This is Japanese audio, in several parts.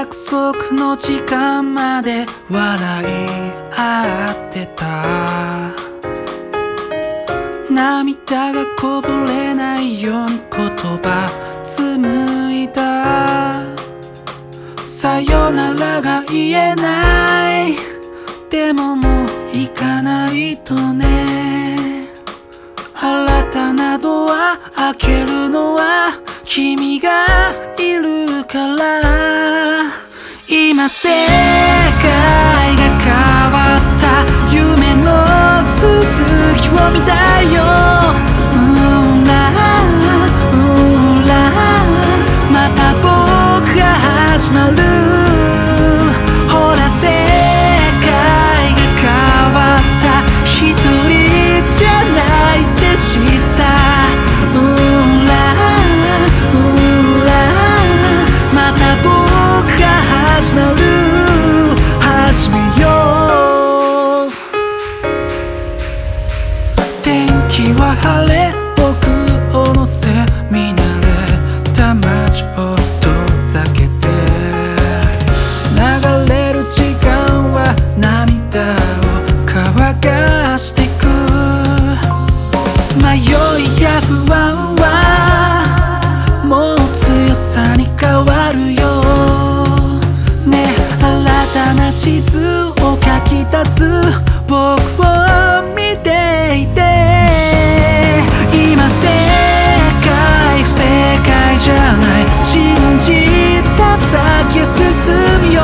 約束の時間まで笑い合ってた。涙がこぼれないように言葉紡いだ。さよならが言えない、でももう行かないとね。新たなドア開けるのは君がいるから。今世界が変わった、夢の続きを見たいよ。また僕が始まる。ほら世界が変わった、一人じゃないって知った。また僕が始まる。始めよう。天気は晴れ、僕を乗せ見慣れた街を遠ざけて、流れる時間は涙を乾かしてく。迷いや不安はもう強さに変わるよね。新たな地図を書き出す僕を見ていて。今世界不正解じゃない、信じた先へ進むよ。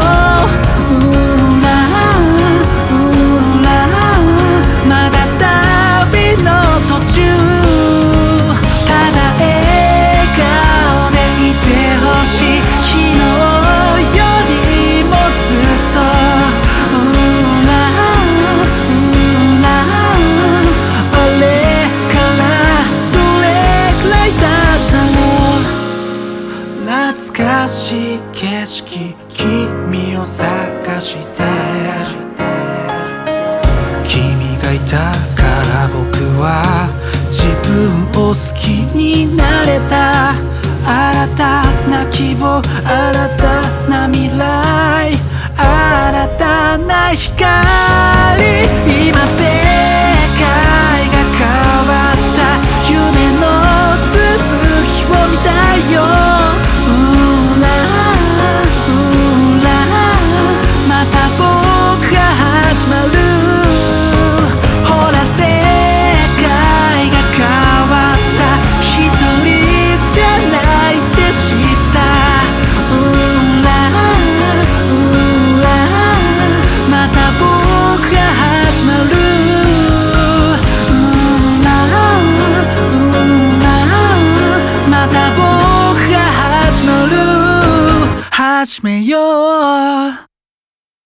まだ旅の途中、ただ笑顔でいてほしい。昨日よりもずっとあれからどれくらいだったろう。懐かしい景色、君を探して君がいたから僕は自分を好きになれた。新たな希望、新たな未来、新たな光。